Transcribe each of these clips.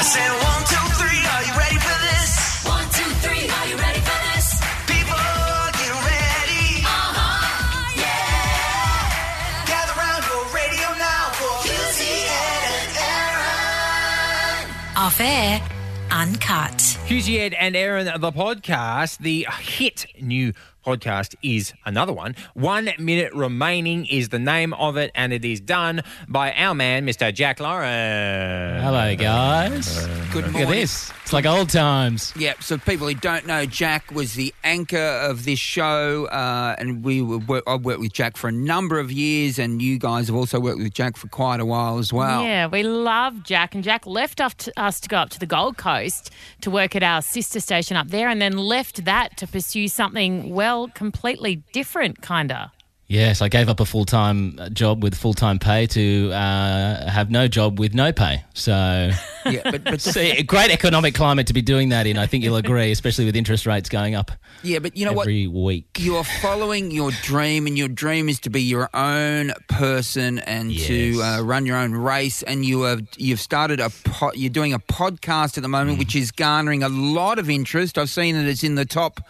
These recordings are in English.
said 1, 2, 3, are you ready for this? 1, 2, 3, are you ready for this? People, get ready. Yeah. Gather round your radio now for Husey and Aaron. Off air, uncut. Husey, Ed and Aaron, the podcast, the hit new podcast is another one. 1 Minute Remaining is the name of it, and it is done by our man, Mr. Jack Lawrence. Hello, guys. Good Look morning. at this. It's like old times. Yeah, so people who don't know, Jack was the anchor of this show, and I worked with Jack for a number of years, and you guys have also worked with Jack for quite a while as well. Yeah, we love Jack, and Jack left us to go up to the Gold Coast to work at our sister station up there, and then left that to pursue something, well, completely different, kind of. Yes, I gave up a full-time job with full-time pay to have no job with no pay. So, Yeah, but see, a great economic climate to be doing that in, I think you'll agree, especially with interest rates going up yeah, but you know every week. You are following your dream, and your dream is to be your own person and to run your own race. And you've started you're doing a podcast at the moment, which is garnering a lot of interest. I've seen that it's in the top,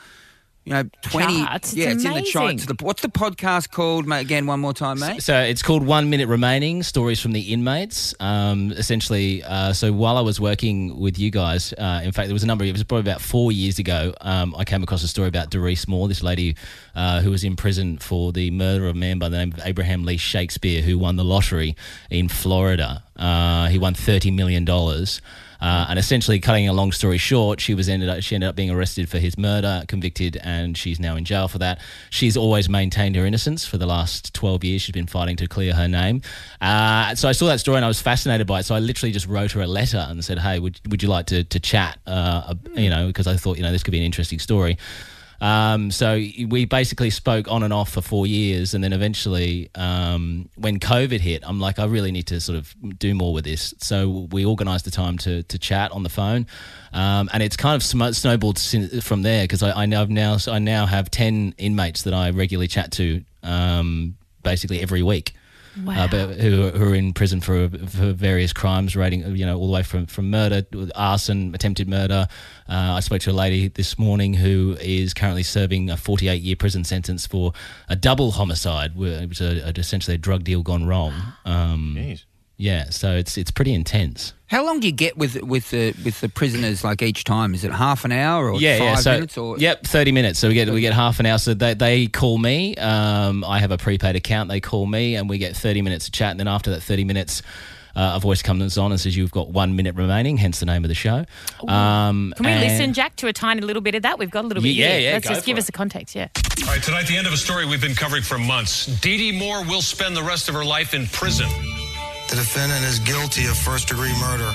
20. Charts. Yeah, it's in the amazing. charts. What's the podcast called, mate? Again, one more time, mate. So it's called 1 Minute Remaining, Stories from the Inmates. Essentially, so while I was working with you guys, in fact, there was it was probably about 4 years ago, I came across a story about Doris Moore, this lady who was in prison for the murder of a man by the name of Abraham Lee Shakespeare, who won the lottery in Florida. He won $30 million. And essentially, cutting a long story short, she ended up being arrested for his murder, convicted, and she's now in jail for that. She's always maintained her innocence for the last 12 years. She's been fighting to clear her name. So I saw that story and I was fascinated by it. So I literally just wrote her a letter and said, "Hey, would you like to chat?" Because I thought this could be an interesting story. So we basically spoke on and off for 4 years, and then eventually when COVID hit, I'm like, I really need to sort of do more with this. So we organised the time to chat on the phone, and it's kind of snowballed from there because I now have 10 inmates that I regularly chat to basically every week. Wow. Who are in prison for various crimes, rating all the way from murder, arson, attempted murder. I spoke to a lady this morning who is currently serving a 48-year prison sentence for a double homicide, which was essentially a drug deal gone wrong. Jeez. Yeah, so it's pretty intense. How long do you get with the prisoners? Like each time, is it half an hour or 5 minutes? Or 30 minutes. So we get half an hour. So they call me. I have a prepaid account. They call me, and we get 30 minutes of chat. And then after that 30 minutes, a voice comes on and says, "You've got 1 minute remaining." Hence the name of the show. Can we listen, Jack, to a tiny little bit of that? We've got a little bit here. Yeah, Let's go just for give it. us a context, yeah. All right, tonight, the end of a story we've been covering for months. Dee Dee Moore will spend the rest of her life in prison. The defendant is guilty of first-degree murder.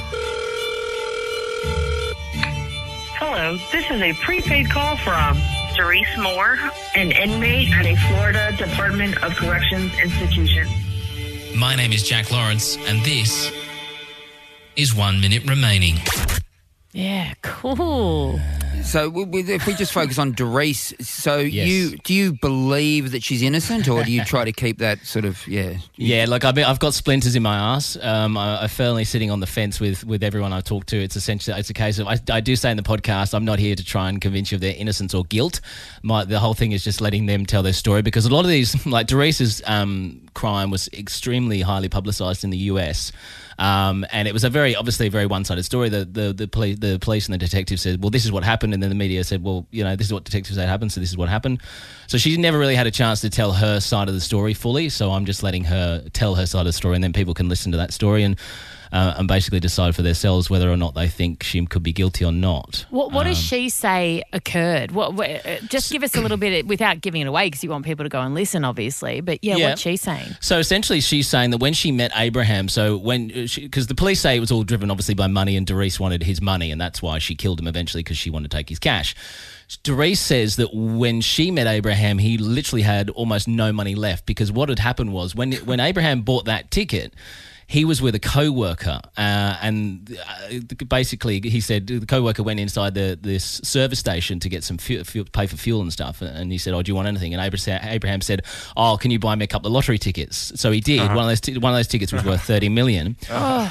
Hello, this is a prepaid call from Doris Moore, an inmate at a Florida Department of Corrections institution. My name is Jack Lawrence, and this is 1 Minute Remaining. Yeah, cool. So if we just focus on Doris, so Yes. do you believe that she's innocent, or do you try to keep that sort of Yeah, like I've got splinters in my ass. I'm firmly sitting on the fence with everyone I talk to. It's a case of I do say in the podcast, I'm not here to try and convince you of their innocence or guilt. The whole thing is just letting them tell their story, because a lot of these, like Doris's crime, was extremely highly publicised in the US. And it was obviously a very one-sided story. The police and the detective said, well, this is what happened, and then the media said, well, this is what detectives said happened, so this is what happened. So she never really had a chance to tell her side of the story fully, so I'm just letting her tell her side of the story, and then people can listen to that story and basically decide for themselves whether or not they think she could be guilty or not. What does she say occurred? Just give us a little bit, without giving it away, because you want people to go and listen, obviously. But what's she saying? So essentially, she's saying that when she met Abraham, because the police say it was all driven obviously by money, and Doris wanted his money, and that's why she killed him eventually, because she wanted to take his cash. Doris says that when she met Abraham, he literally had almost no money left, because what had happened was when Abraham bought that ticket, he was with a co-worker, and basically he said the co-worker went inside this service station to get some fuel, pay for fuel and stuff, and he said, "Oh, do you want anything?" And Abraham said, "Oh, can you buy me a couple of lottery tickets?" So he did. One of those tickets was worth $30 million.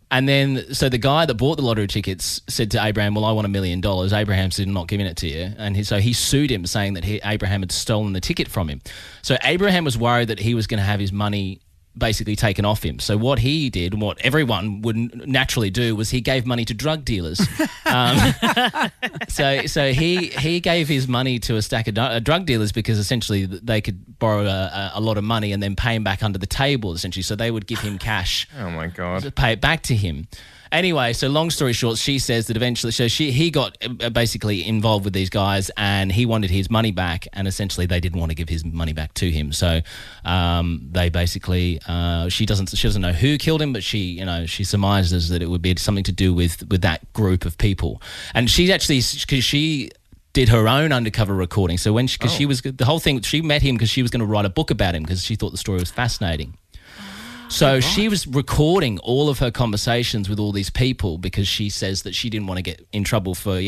And then, so the guy that bought the lottery tickets said to Abraham, well, I want $1 million. Abraham said, I'm not giving it to you. And so he sued him, saying that Abraham had stolen the ticket from him. So Abraham was worried that he was going to have his money basically taken off him. So what he did, and what everyone would naturally do, was he gave money to drug dealers. So he gave his money to a stack of drug dealers because essentially they could borrow a lot of money and then pay him back under the table, essentially. So they would give him cash. Oh, my God. To pay it back to him. Anyway, so long story short, she says that eventually, he got basically involved with these guys, and he wanted his money back, and essentially they didn't want to give his money back to him. So they basically, she doesn't know who killed him, but she surmises that it would be something to do with that group of people. And she actually, because she did her own undercover recording. So she was the whole thing, she met him because she was going to write a book about him because she thought the story was fascinating. So she was recording all of her conversations with all these people because she says that she didn't want to get in trouble for,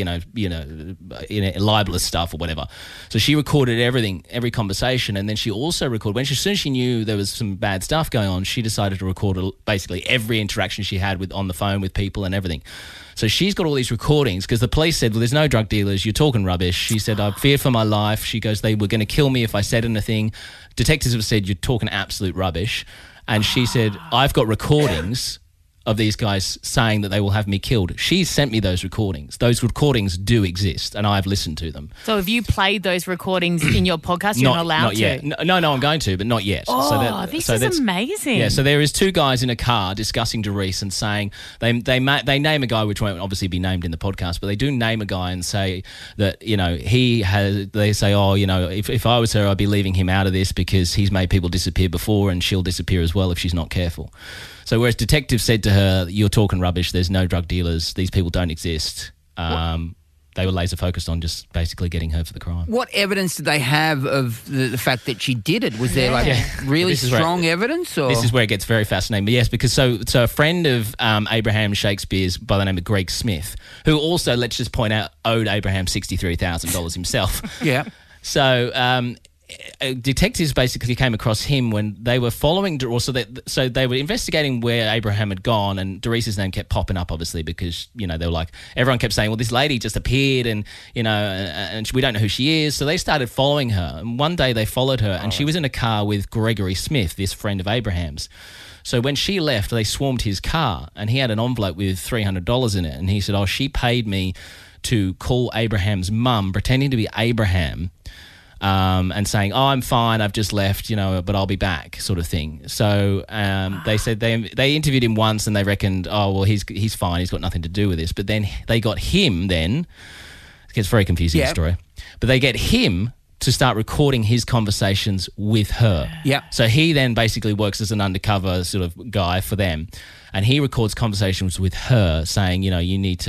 libelous stuff or whatever. So she recorded every conversation, and then she also recorded, as soon as she knew there was some bad stuff going on, she decided to record basically every interaction she had on the phone with people and everything. So she's got all these recordings because the police said, well, there's no drug dealers, you're talking rubbish. She said, I feared for my life. She goes, they were going to kill me if I said anything. Detectives have said, you're talking absolute rubbish. And she said, I've got recordings of these guys saying that they will have me killed. She sent me those recordings. Those recordings do exist, and I've listened to them. So have you played those recordings in your podcast? You're not allowed not yet. to? No, I'm going to, but not yet. Oh, this is amazing. Yeah, so there is two guys in a car discussing Doris and saying, they name a guy, which won't obviously be named in the podcast, but they do name a guy and say that, they say, if I was her, I'd be leaving him out of this because he's made people disappear before and she'll disappear as well if she's not careful. So whereas detectives said to her, you're talking rubbish, there's no drug dealers, these people don't exist, they were laser focused on just basically getting her for the crime. What evidence did they have of the fact that she did it? Was there really strong evidence? Or? This is where it gets very fascinating. But yes, because so a friend of Abraham Shakespeare's by the name of Greg Smith, who also, let's just point out, owed Abraham $63,000 himself. Yeah. So detectives basically came across him when they were following, so they were investigating where Abraham had gone, and Doris's name kept popping up, obviously, because they were like, everyone kept saying, well, this lady just appeared, and and we don't know who she is. So they started following her, and one day they followed her, and she was in a car with Gregory Smith, this friend of Abraham's. So when she left, they swarmed his car, and he had an envelope with $300 in it, and he said, oh, she paid me to call Abraham's mum, pretending to be Abraham, and saying, oh, I'm fine, I've just left, but I'll be back, sort of thing. So they said they interviewed him once and they reckoned, oh, well, he's fine, he's got nothing to do with this. But then they got him it gets very confusing, the story. But they get him to start recording his conversations with her. Yeah. So he then basically works as an undercover sort of guy for them. And he records conversations with her saying, you need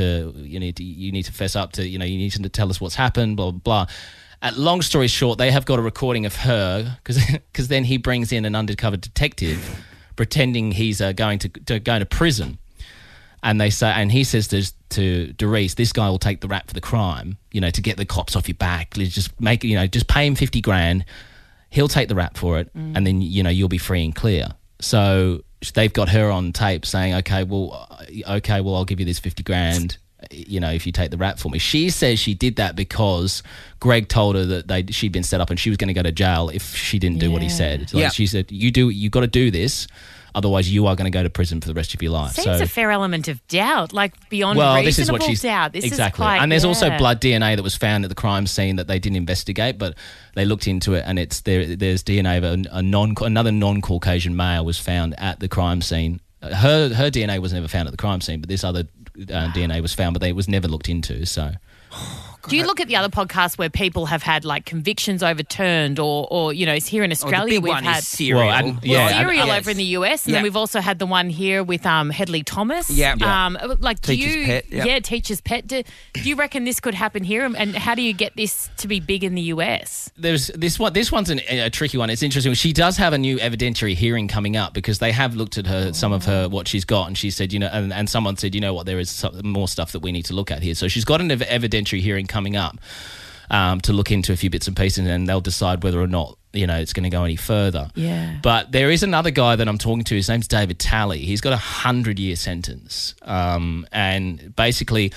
to fess up to, you need to tell us what's happened, blah, blah, blah. Long story short, they have got a recording of her because then he brings in an undercover detective pretending he's going to prison. And they say, and he says to Doris, this guy will take the rap for the crime, to get the cops off your back. Just just pay him $50,000. He'll take the rap for it. And then, you'll be free and clear. So they've got her on tape saying, okay, well, I'll give you this $50,000. If you take the rap for me. She says she did that because Greg told her that she'd been set up and she was going to go to jail if she didn't do what he said. She said, you got to do this, otherwise you are going to go to prison for the rest of your life. Seems a fair element of doubt, like beyond reasonable this is what she's, doubt. This exactly. Is quite, and there's also blood DNA that was found at the crime scene that they didn't investigate, but they looked into it, and there's DNA of another non-Caucasian male was found at the crime scene. Her DNA was never found at the crime scene, but this other DNA was found, but it was never looked into. So, do you look at the other podcasts where people have had like convictions overturned, or here in Australia the big one had is Serial. Serial over in the US, and then we've also had the one here with Hedley Thomas. Teacher's Pet. Teacher's Pet. Do you reckon this could happen here, and how do you get this to be big in the US? There's this one. This one's a tricky one. It's interesting. She does have a new evidentiary hearing coming up because they have looked at some of what she's got, and she said, and someone said, there is more stuff that we need to look at here. So she's got an evidentiary hearing coming up to look into a few bits and pieces, and they'll decide whether or not it's going to go any further. Yeah. But there is another guy that I'm talking to. His name's David Talley. He's got a 100-year sentence. And basically,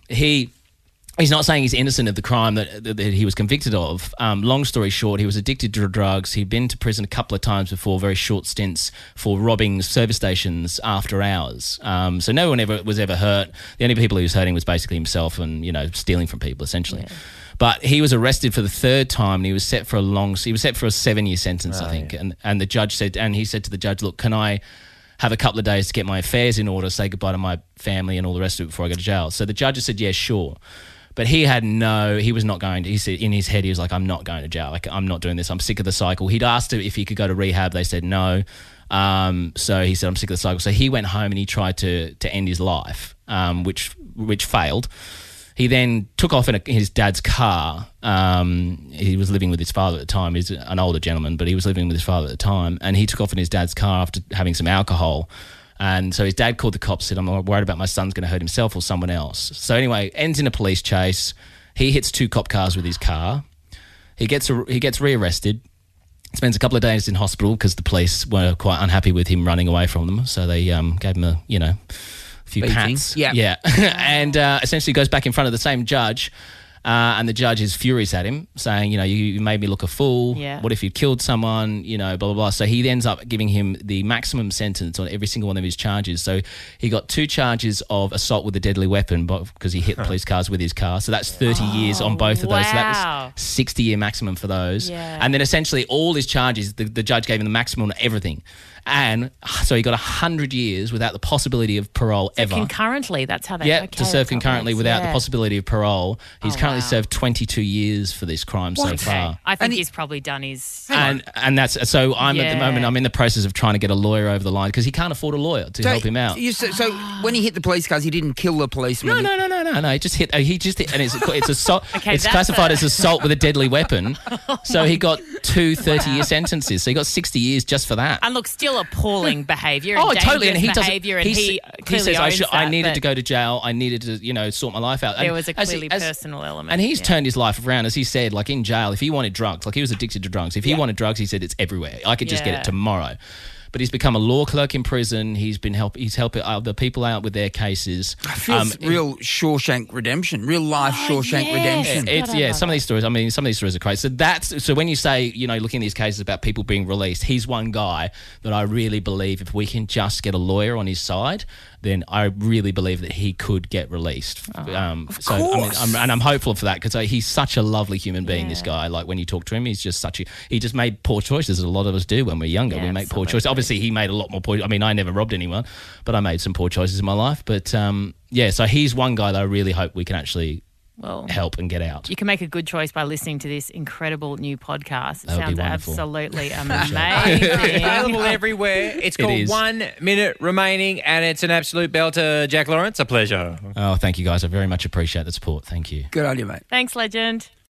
he's not saying he's innocent of the crime that he was convicted of. Long story short, he was addicted to drugs. He'd been to prison a couple of times before, very short stints, for robbing service stations after hours. So no one was ever hurt. The only people he was hurting was basically himself and, stealing from people, essentially. Yeah. But he was arrested for the third time, and he was set for a 7-year sentence, I think. Yeah. And the judge said to the judge, look, can I have a couple of days to get my affairs in order, say goodbye to my family and all the rest of it before I go to jail? So the judge said, yeah, sure. But he was not going to, he said in his head, he was like, I'm not going to jail. Like, I'm not doing this. I'm sick of the cycle. He'd asked if he could go to rehab. They said no. So he said, I'm sick of the cycle. So he went home and he tried to end his life, which failed. He then took off in his dad's car. He was living with his father at the time. He's an older gentleman, but he was living with his father at the time. And he took off in his dad's car after having some alcohol. And so his dad called the cops, said, I'm worried about my son's going to hurt himself or someone else. So anyway, ends in a police chase. He hits 2 cop cars with his car. He gets rearrested, spends a couple of days in hospital because the police were quite unhappy with him running away from them. So they gave him a few pats. Yeah. And essentially goes back in front of the same judge. And the judge is furious at him, saying, you made me look a fool. Yeah. What if you killed someone? Blah, blah, blah. So he ends up giving him the maximum sentence on every single one of his charges. So he got 2 charges of assault with a deadly weapon because he hit police cars with his car. So that's 30 years on both of those. So that was 60-year maximum for those. Yeah. And then essentially all his charges, the judge gave him the maximum on everything. And so he got 100 years without the possibility of parole ever. Concurrently, that's how they... Yeah, to serve concurrently without the possibility of parole. He's currently served 22 years for this crime so far. I think he's probably done his... And that's... So I'm at the moment, I'm in the process of trying to get a lawyer over the line because he can't afford a lawyer to help him out. So when he hit the police cars, he didn't kill the policeman? No. He just hit... And it's assault. It's classified as assault with a deadly weapon. So he got 2 30-year sentences. So he got 60 years just for that. And look, still appalling behaviour. Totally. And he behaviour, and he clearly says, owns I needed to go to jail. I needed to, sort my life out. There was a clearly personal element. And he's turned his life around, as he said, like in jail, if he wanted drugs, like he was addicted to drugs. If he wanted drugs, he said it's everywhere. I could just get it tomorrow. But he's become a law clerk in prison. He's helping other people out with their cases. I feel real Shawshank Redemption, real life Shawshank Redemption. Some of these stories. I mean, some of these stories are crazy. So when you say, looking at these cases about people being released, he's one guy that I really believe if we can just get a lawyer on his side, then I really believe that he could get released. Of course. I'm hopeful for that because he's such a lovely human being. This guy, like when you talk to him, he's just he just made poor choices. As a lot of us do when we're younger. We make poor choices. Obviously, he made a lot more poor. I mean, I never robbed anyone, but I made some poor choices in my life. But so he's one guy that I really hope we can actually help and get out. You can make a good choice by listening to this incredible new podcast. It sounds absolutely amazing. Available everywhere. It's called 1 Minute Remaining, and it's an absolute belter. Jack Lawrence, a pleasure. Oh, thank you guys. I very much appreciate the support. Thank you. Good on you, mate. Thanks, legend.